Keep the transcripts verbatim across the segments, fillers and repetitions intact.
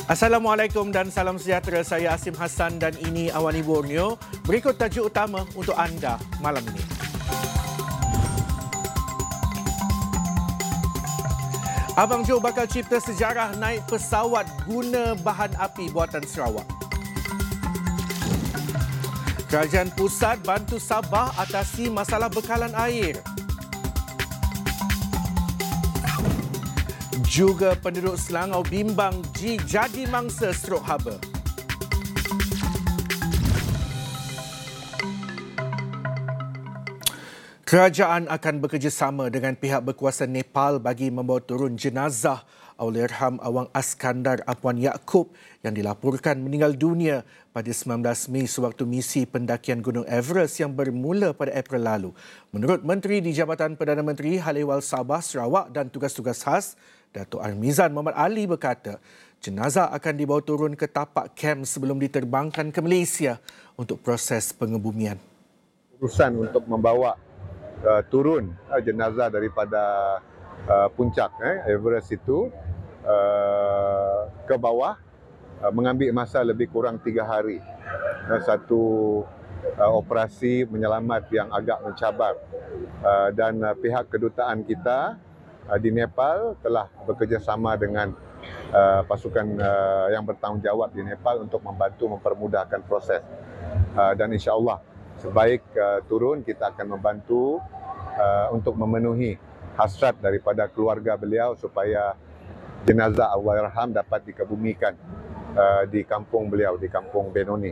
Assalamualaikum dan salam sejahtera. Saya Asim Hassan dan ini Awani Borneo. Berikut tajuk utama untuk anda malam ini. Abang Jo bakal cipta sejarah naik pesawat guna bahan api buatan Sarawak. Kerajaan pusat bantu Sabah atasi masalah bekalan air. Juga penduduk Selangor bimbang G jadi mangsa strok haba. Kerajaan akan bekerjasama dengan pihak berkuasa Nepal bagi membawa turun jenazah Allahyarham Awang Askandar Apwan Yaakob yang dilaporkan meninggal dunia pada sembilan belas Mei sewaktu misi pendakian Gunung Everest yang bermula pada April lalu. Menurut Menteri di Jabatan Perdana Menteri Hal Ehwal Sabah, Sarawak dan Tugas-Tugas Khas, Datuk Armizan Muhammad Ali berkata, jenazah akan dibawa turun ke tapak kem sebelum diterbangkan ke Malaysia untuk proses pengebumian. Urusan untuk membawa uh, turun uh, jenazah daripada uh, puncak eh, Everest itu uh, ke bawah uh, mengambil masa lebih kurang tiga hari. Uh, satu uh, operasi menyelamat yang agak mencabar uh, dan uh, pihak kedutaan kita di Nepal telah bekerjasama dengan uh, pasukan uh, yang bertanggungjawab di Nepal untuk membantu mempermudahkan proses. Uh, dan insya-Allah sebaik uh, turun kita akan membantu uh, untuk memenuhi hasrat daripada keluarga beliau supaya jenazah Allahyarham dapat dikebumikan uh, di kampung beliau, di kampung Benoni.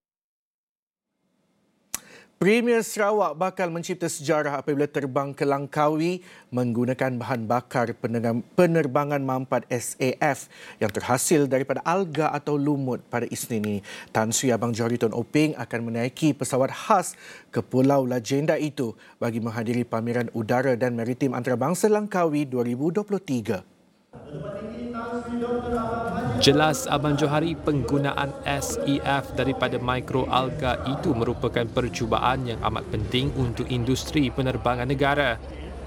Premier Sarawak bakal mencipta sejarah apabila terbang ke Langkawi menggunakan bahan bakar penerbangan mampat S A F yang terhasil daripada alga atau lumut pada Isnin ini. Tan Sri Abang Johari Tun Oping akan menaiki pesawat khas ke Pulau Legenda itu bagi menghadiri Pameran Udara dan Maritim Antarabangsa Langkawi dua ribu dua puluh tiga. Jelas Abang Johari, penggunaan S A F daripada mikroalga itu merupakan percubaan yang amat penting untuk industri penerbangan negara.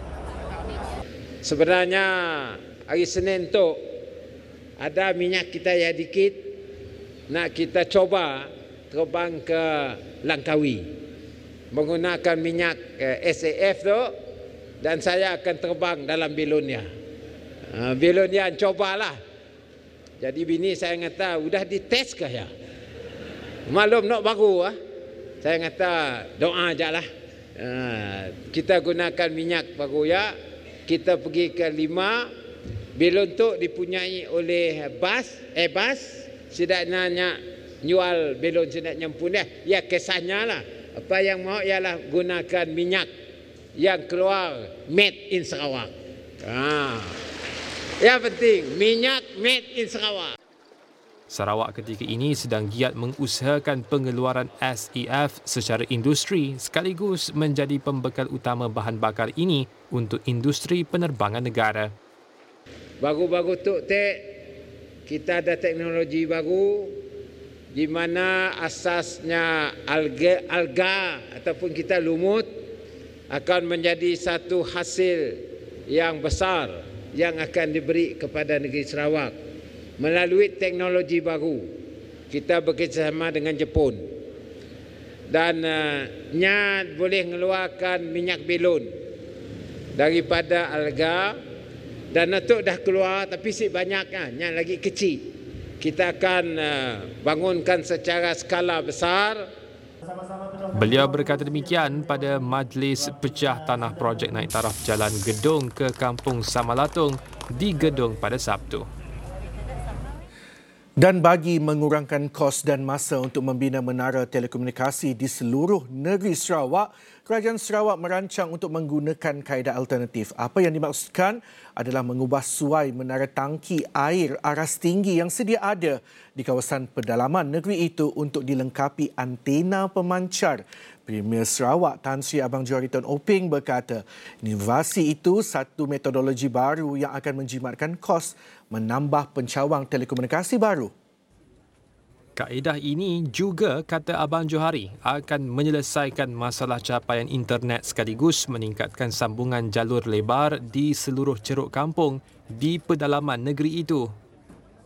Sebenarnya hari Senin tu ada minyak kita yang dikit, nak kita coba terbang ke Langkawi menggunakan minyak S A F tu, dan saya akan terbang dalam Belonia. Belonia cobalah. Jadi bini saya kata, sudah dites ke ya? Maklum nak baru ah. Saya kata, doa ajalah. Uh, kita gunakan minyak baru ya. Kita pergi ke lima. Belon tu dipunyai oleh bas, Airbus. Sedaknya jual belon sedaknya pun ya. Ya kesannya lah. Apa yang mau ialah gunakan minyak yang keluar made in Sarawak. Ah. Yang penting, minyak made in Sarawak. Sarawak ketika ini sedang giat mengusahakan pengeluaran S A F secara industri sekaligus menjadi pembekal utama bahan bakar ini untuk industri penerbangan negara. Baru-baru tu tek, kita ada teknologi baru di mana asasnya alga, alga ataupun kita lumut akan menjadi satu hasil yang besar yang akan diberi kepada negeri Sarawak melalui teknologi baru. Kita bekerjasama dengan Jepun dan uh, nya boleh mengeluarkan minyak belon daripada alga, dan itu dah keluar tapi si banyaknya, nya lagi kecil. Kita akan uh, bangunkan secara skala besar. Beliau berkata demikian pada Majlis Pecah Tanah Projek Naik Taraf Jalan Gedong ke Kampung Samalatung di Gedong pada Sabtu. Dan bagi mengurangkan kos dan masa untuk membina menara telekomunikasi di seluruh negeri Sarawak, Kerajaan Sarawak merancang untuk menggunakan kaedah alternatif. Apa yang dimaksudkan adalah mengubah suai menara tangki air aras tinggi yang sedia ada di kawasan pedalaman negeri itu untuk dilengkapi antena pemancar. Premier Sarawak Tan Sri Abang Johari Tun Oping berkata, inovasi itu satu metodologi baru yang akan menjimatkan kos menambah pencawang telekomunikasi baru. Kaedah ini juga, kata Abang Johari, akan menyelesaikan masalah capaian internet sekaligus meningkatkan sambungan jalur lebar di seluruh ceruk kampung di pedalaman negeri itu.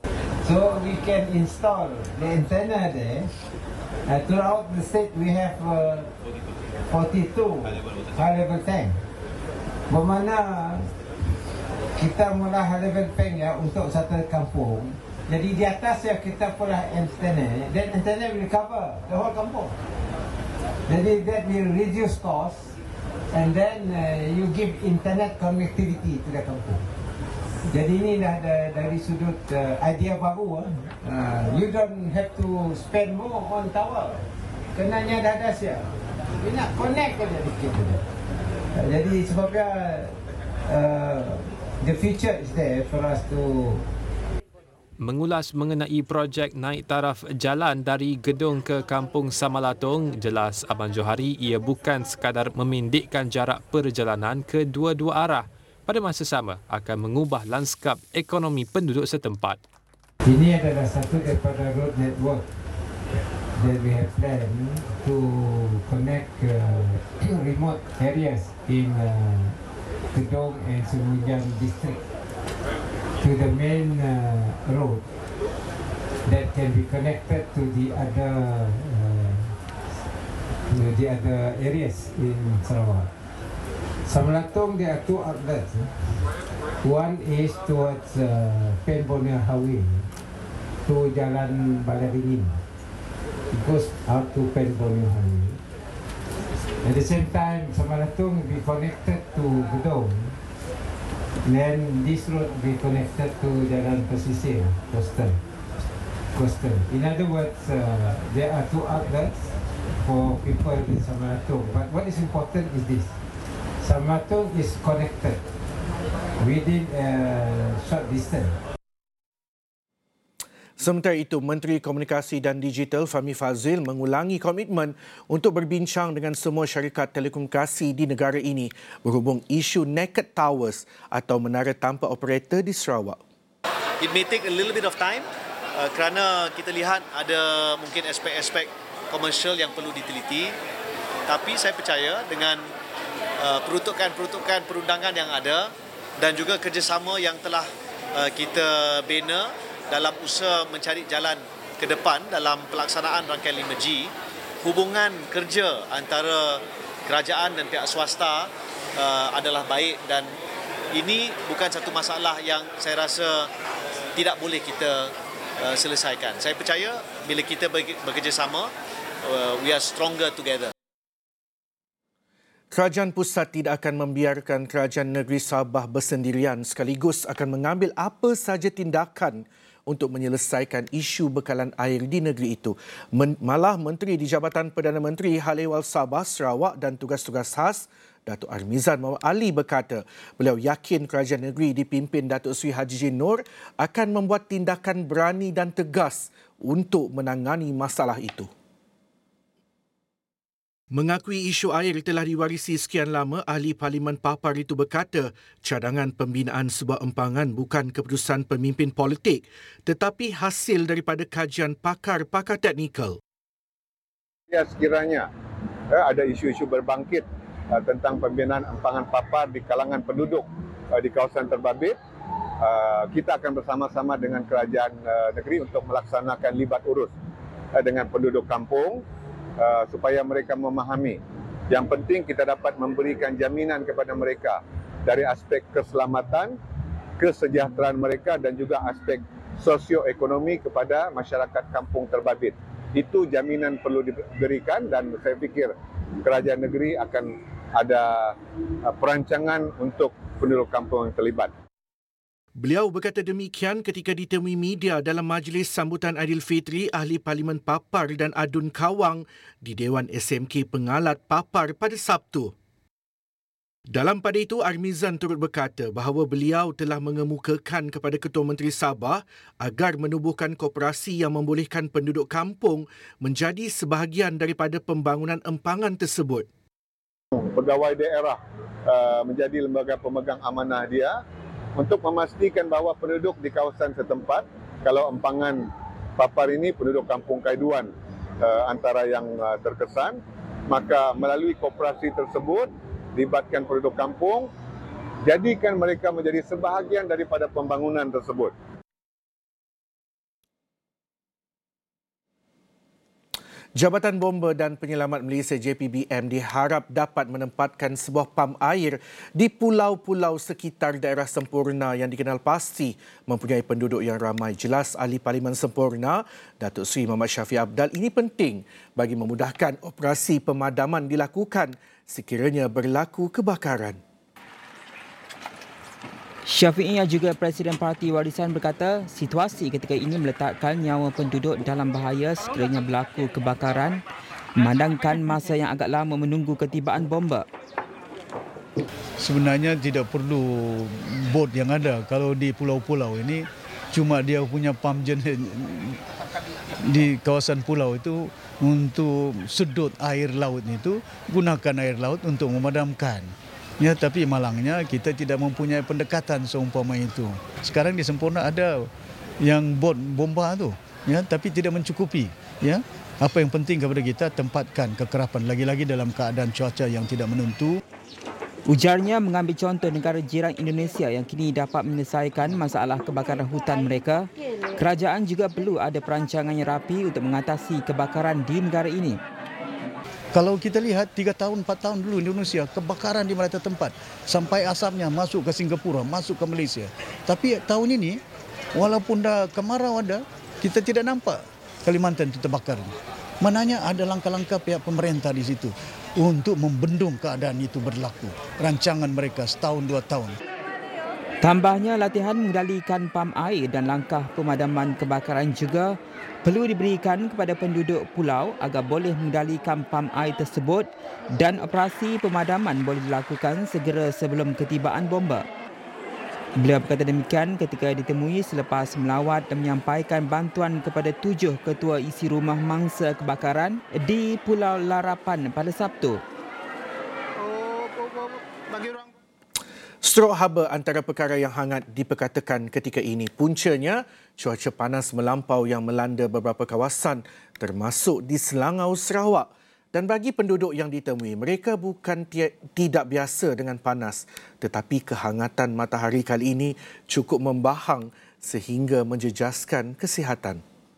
So we can install the antenna there. Uh, throughout the state we have uh, forty-two high level tank. Bermakna kita mula high level tank ya untuk satu kampung. Jadi di atas ya kita pula antenna, dan antenna will cover the whole kampung. Jadi that will reduce cost, and then uh, you give internet connectivity to the kampung. Jadi ini dah dari sudut uh, idea baru. Uh, you don't have to spend more on tower. Kenanya dah ada siap. You nak connect saja dikit saja. Uh, jadi sebabnya uh, the future is there for us to. Mengulas mengenai projek naik taraf jalan dari Gedong ke Kampung Samalatong, jelas Abang Johari ia bukan sekadar memendekkan jarak perjalanan ke dua-dua arah, pada masa sama akan mengubah lanskap ekonomi penduduk setempat. Ini adalah satu daripada road network that we have planned to connect uh, remote areas in uh, Gedong and Semenanjung district to the main uh, road that can be connected to the other uh, to the other areas in Sarawak. Samalatong, there are two outlets. One is towards uh, Pen Borneo Highway to Jalan Balaringin. It goes out to Pen Borneo Highway. At the same time, Samalatong will be connected to Gedong. Then this road will be connected to Jalan Pesisir, coastal. coastal. In other words, uh, there are two outlets for people in Samalatong. But what is important is this. Samalatong is connected within a short distance. Sementara itu, Menteri Komunikasi dan Digital Fahmi Fadzil mengulangi komitmen untuk berbincang dengan semua syarikat telekomunikasi di negara ini berhubung isu naked towers atau menara tanpa operator di Sarawak. It may take a little bit of time uh, kerana kita lihat ada mungkin aspek-aspek komersial yang perlu diteliti, tapi saya percaya dengan uh, peruntukan-peruntukan perundangan yang ada dan juga kerjasama yang telah uh, kita bina dalam usaha mencari jalan ke depan dalam pelaksanaan rangkaian lima G, hubungan kerja antara kerajaan dan pihak swasta uh, adalah baik, dan ini bukan satu masalah yang saya rasa tidak boleh kita uh, selesaikan. Saya percaya bila kita bekerjasama, uh, we are stronger together. Kerajaan pusat tidak akan membiarkan kerajaan negeri Sabah bersendirian, sekaligus akan mengambil apa sahaja tindakan untuk menyelesaikan isu bekalan air di negeri itu. Men- malah Menteri di Jabatan Perdana Menteri Hal Ehwal Sabah, Sarawak dan Tugas-Tugas Khas, Datuk Armizan Muhammad Ali berkata, beliau yakin kerajaan negeri dipimpin Datuk Seri Haji J. Noor akan membuat tindakan berani dan tegas untuk menangani masalah itu. Mengakui isu air telah diwarisi sekian lama, Ahli Parlimen Papar itu berkata cadangan pembinaan sebuah empangan bukan keputusan pemimpin politik tetapi hasil daripada kajian pakar-pakar teknikal. Ya, sekiranya eh, ada isu-isu berbangkit uh, tentang pembinaan empangan papar di kalangan penduduk uh, di kawasan terbabit, uh, kita akan bersama-sama dengan kerajaan uh, negeri untuk melaksanakan libat urus uh, dengan penduduk kampung, Uh, supaya mereka memahami. Yang penting kita dapat memberikan jaminan kepada mereka dari aspek keselamatan, kesejahteraan mereka dan juga aspek sosioekonomi kepada masyarakat kampung terbabit. Itu jaminan perlu diberikan, dan saya fikir kerajaan negeri akan ada uh, perancangan untuk penduduk kampung yang terlibat. Beliau berkata demikian ketika ditemui media dalam majlis sambutan Aidilfitri Ahli Parlimen Papar dan Adun Kawang di Dewan S M K Pengalat Papar pada Sabtu. Dalam pada itu, Armizan turut berkata bahawa beliau telah mengemukakan kepada Ketua Menteri Sabah agar menubuhkan koperasi yang membolehkan penduduk kampung menjadi sebahagian daripada pembangunan empangan tersebut. Pegawai daerah uh, menjadi lembaga pemegang amanah dia untuk memastikan bahawa penduduk di kawasan setempat, kalau empangan papar ini penduduk kampung Kaiduan uh, antara yang uh, terkesan, maka melalui koperasi tersebut libatkan penduduk kampung, jadikan mereka menjadi sebahagian daripada pembangunan tersebut. Jabatan Bomba dan Penyelamat Malaysia J P B M diharap dapat menempatkan sebuah pam air di pulau-pulau sekitar daerah sempurna yang dikenal pasti mempunyai penduduk yang ramai. Jelas Ahli Parlimen Sempurna, Datuk Seri Muhammad Syafiee Apdal, ini penting bagi memudahkan operasi pemadaman dilakukan sekiranya berlaku kebakaran. Syafiee yang juga Presiden Parti Warisan berkata situasi ketika ini meletakkan nyawa penduduk dalam bahaya sekiranya berlaku kebakaran, memandangkan masa yang agak lama menunggu ketibaan bomba. Sebenarnya tidak perlu bot yang ada. Kalau di pulau-pulau ini cuma dia punya pam jenis di kawasan pulau itu untuk sedut air laut itu, gunakan air laut untuk memadamkan. Ya, tapi malangnya kita tidak mempunyai pendekatan seumpama itu. Sekarang di Sempurna ada yang bot bomba tu, ya, tapi tidak mencukupi. Ya, apa yang penting kepada kita tempatkan kekerapan lagi-lagi dalam keadaan cuaca yang tidak menentu. Ujarnya mengambil contoh negara jiran Indonesia yang kini dapat menyelesaikan masalah kebakaran hutan mereka, kerajaan juga perlu ada perancangan yang rapi untuk mengatasi kebakaran di negara ini. Kalau kita lihat tiga tahun, empat tahun dulu Indonesia, kebakaran di mana tempat. Sampai asapnya masuk ke Singapura, masuk ke Malaysia. Tapi tahun ini, walaupun dah kemarau ada, kita tidak nampak Kalimantan itu terbakar. Mananya ada langkah-langkah pihak pemerintah di situ untuk membendung keadaan itu berlaku. Rancangan mereka setahun, dua tahun. Tambahnya, latihan mengendalikan pam air dan langkah pemadaman kebakaran juga perlu diberikan kepada penduduk pulau agar boleh mengendalikan pam air tersebut dan operasi pemadaman boleh dilakukan segera sebelum ketibaan bomba. Beliau berkata demikian ketika ditemui selepas melawat dan menyampaikan bantuan kepada tujuh ketua isi rumah mangsa kebakaran di Pulau Larapan pada Sabtu. Strok haba antara perkara yang hangat diperkatakan ketika ini. Puncanya, cuaca panas melampau yang melanda beberapa kawasan termasuk di Selangau, Sarawak. Dan bagi penduduk yang ditemui, mereka bukan tia- tidak biasa dengan panas. Tetapi kehangatan matahari kali ini cukup membahang sehingga menjejaskan kesihatan.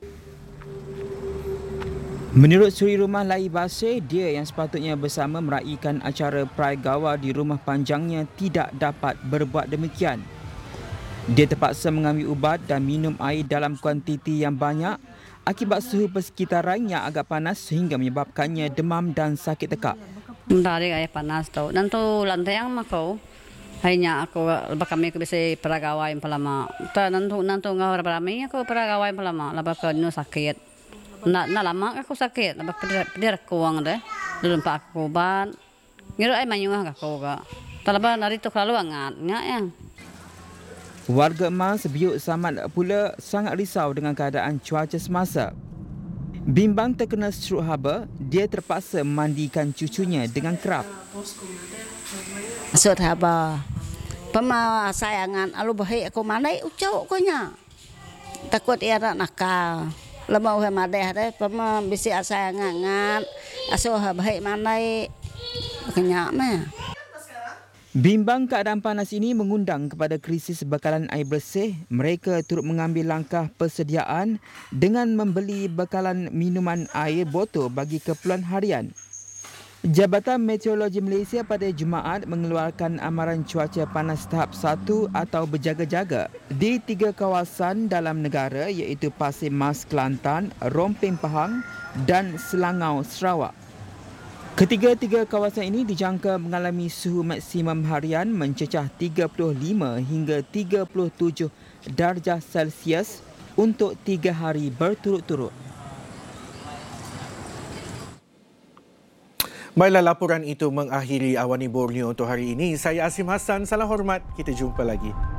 Menurut Suri Rumah Lai Basir, dia yang sepatutnya bersama meraihkan acara Pride Gawa di rumah panjangnya tidak dapat berbuat demikian. Dia terpaksa mengambil ubat dan minum air dalam kuantiti yang banyak akibat suhu persekitaran yang agak panas sehingga menyebabkannya demam dan sakit tekak. Dari air panas tu, nanti lantai yang aku, hanya aku lepas kami aku bisa peragawai yang pelama. Tak nanti nanti ngah berapa lama aku peragawai yang pelama, lepas aku nu sakit. Nak nak lama aku sakit, lepas pedir kuang deh, dulu pak aku ban, ngira air manyung aku juga. Terlepas dari tu kalau angatnya ya. Warga Emas Biuk Samad pula sangat risau dengan keadaan cuaca semasa. Bimbang terkena strok haba, dia terpaksa memandikan cucunya dengan kerap. Strok haba, pema sayangan, alu bahaya aku mana ucau aku nya. Takut ia nak nakal. Lemau hemadeh deh, pema bisi sayangan ngat, asuh bahaya mana kenyak mah. Bimbang keadaan panas ini mengundang kepada krisis bekalan air bersih. Mereka turut mengambil langkah persediaan dengan membeli bekalan minuman air botol bagi keperluan harian. Jabatan Meteorologi Malaysia pada Jumaat mengeluarkan amaran cuaca panas tahap satu atau berjaga-jaga di tiga kawasan dalam negara iaitu Pasir Mas, Kelantan, Romping Pahang dan Selangau, Sarawak. Ketiga-tiga kawasan ini dijangka mengalami suhu maksimum harian mencecah tiga puluh lima hingga tiga puluh tujuh darjah Celsius untuk tiga hari berturut-turut. Baiklah, laporan itu mengakhiri Awani Borneo untuk hari ini. Saya Asim Hassan, salam hormat. Kita jumpa lagi.